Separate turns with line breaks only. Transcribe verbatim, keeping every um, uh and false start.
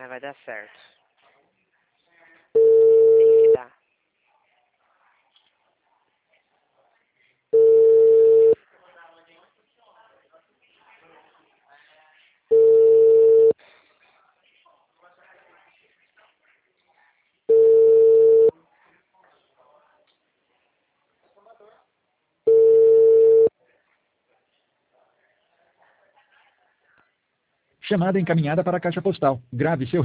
Mas vai dar certo. Tem que dar.
Chamada encaminhada para a caixa postal. Grave seu